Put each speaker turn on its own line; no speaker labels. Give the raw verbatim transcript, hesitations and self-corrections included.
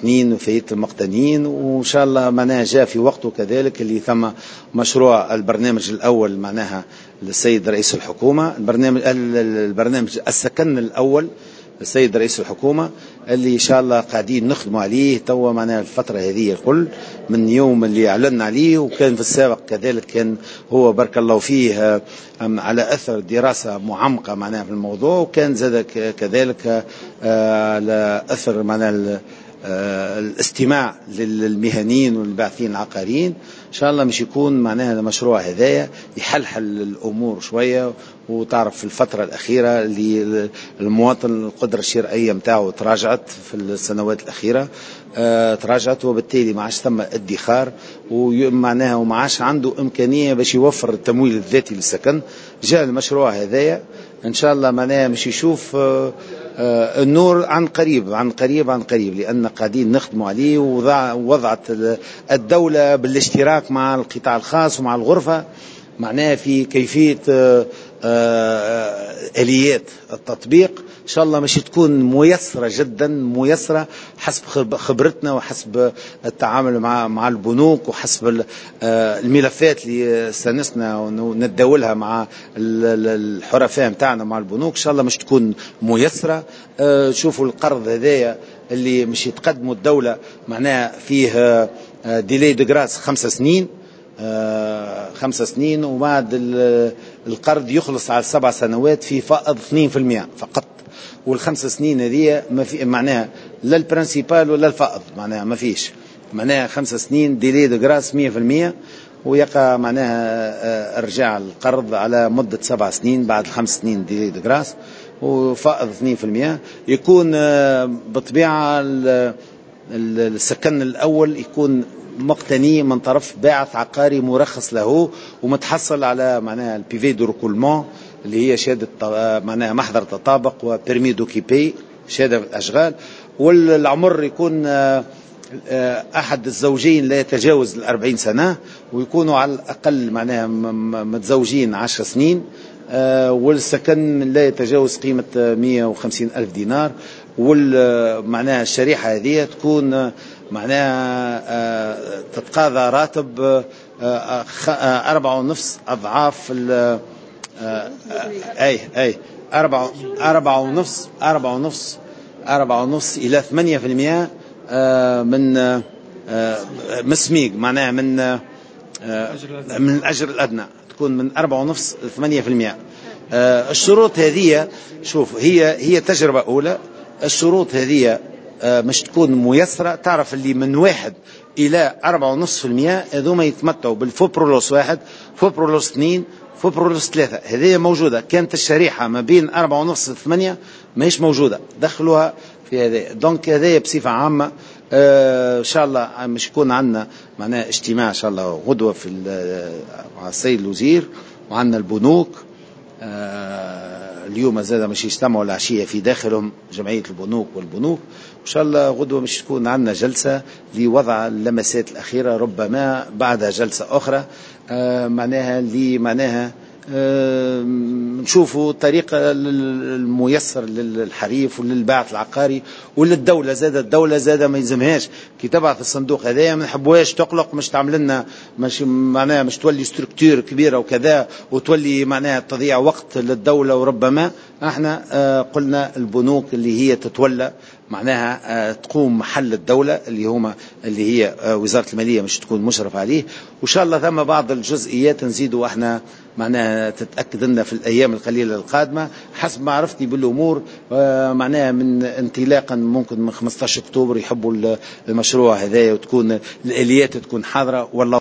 اثنين فايدة المقتنيين، وإن شاء الله معناها جاء في وقته كذلك اللي ثم مشروع البرنامج الأول معناها للسيد رئيس الحكومة، البرنامج البرنامج السكن الأول السيد رئيس الحكومة اللي إن شاء الله قاعدين نخدموا عليه توا معناها الفترة هذه الكل من يوم اللي أعلنا عليه. وكان في السابق كذلك كان هو بارك الله فيه على أثر دراسة معمقة معناها في الموضوع، وكان زاد كذلك على أثر معناها الاستماع للمهنيين والباحثين العقاريين. إن شاء الله مش يكون معناها المشروع هذايا يحلحل الأمور شوية. وتعرف في الفترة الأخيرة اللي المواطن القدرة الشرائية متاعه تراجعت في السنوات الأخيرة، اه تراجعت، وبالتالي ما عادش ثم ادخار ومعناها وما عادش عنده إمكانية باش يوفر التمويل الذاتي للسكن. جاء المشروع هذايا إن شاء الله معناها مش يشوف اه اه النور عن قريب عن قريب عن قريب، لأن قاعدين نخدموا عليه. ووضعت الدولة بالاشتراك مع القطاع الخاص ومع الغرفة معناها في كيفية اه آليات التطبيق. إن شاء الله مش تكون ميسرة جدا، ميسرة حسب خبرتنا وحسب التعامل مع مع البنوك وحسب الملفات اللي سنسنا وندولها مع الحرفاء متاعنا مع البنوك. إن شاء الله مش تكون ميسرة. شوفوا القرض هذايا اللي مش يتقدموا الدولة معناها فيه ديلي دو غراس خمسة سنين آه خمسة سنين، وبعد القرض يخلص على سبع سنوات في فائض اثنين بالمئة فقط. والخمس سنين هذه ما في معناها لا البرنسيبال ولا الفائض معناها ما فيش، معناها خمس سنين ديلي دو غراس مئة بالمئة، ويقع معناها ارجاع القرض على مدة سبع سنين بعد الخمس سنين ديلي دو غراس وفائض اثنين بالمئة. يكون بطبيعة السكن الأول يكون مقتني من طرف باعث عقاري مرخص له ومتحصل على معناها البيفي دو ريكولمون اللي هي شهادة معناها محضر تطابق وبيرمي دوكيبي شهادة الأشغال. والعمر يكون أحد الزوجين لا يتجاوز الأربعين سنة، ويكونوا على الأقل معناها متزوجين عشر سنين، والسكن لا يتجاوز قيمة مئة وخمسين ألف دينار. والمعناها الشريحة هذه تكون معناها تتقاضى راتب أربعة ونصف أضعاف أي أي أربعة أربعة ونصف أربعة ونصف أربعة ونصف إلى ثمانية في المئة من مسميق معناها من من الأجر الأدنى، تكون من أربعة ونصف ثمانية في المئة. الشروط هذه شوف هي هي تجربة أولى. الشروط هذه مش تكون ميسرة. تعرف اللي من واحد إلى أربعة ونصف في المئة هذوما يتمتعوا بالفوبرولوس واحد فوبرولوس اثنين فوبرولوس ثلاثة. هذه موجودة. كانت الشريحة ما بين أربعة ونصف ثمانية ما هيش موجودة، دخلوها في هذه. دونك هذه بصفة عامة آه إن شاء الله مش يكون عندنا معناه اجتماع إن شاء الله غدوة في مع السيد الوزير وعندنا البنوك. آه اليوم زاد مش يجتمعوا العشية في داخلهم جمعية البنوك والبنوك. إن شاء الله غدوة مش تكون عندنا جلسة لوضع اللمسات الأخيرة، ربما بعدها جلسة أخرى آه معناها اللي معناها آه نشوفوا الطريقة الميسر للحريف وللباعث العقاري وللدولة. زاد الدولة زاد ما يلزمهاش كي تبعث الصندوق هذايا ما نحبوهاش تقلق، مش تعمل لنا مش معناها مش تولي ستركتور كبيرة وكذا وتولي معناها تضيع وقت للدولة. وربما احنا آه قلنا البنوك اللي هي تتولى معناها آه تقوم محل الدولة اللي هما اللي هي آه وزارة المالية مش تكون مشرف عليه. وإن شاء الله ثم بعض الجزئيات نزيدوا احنا معناها تتأكد لنا في الأيام القليلة القادمة حسب معرفتي بالأمور. آه معناها من انطلاقا ممكن من خمسة عشر أكتوبر يحبوا المشروع هذا وتكون الآليات تكون حاضرة والله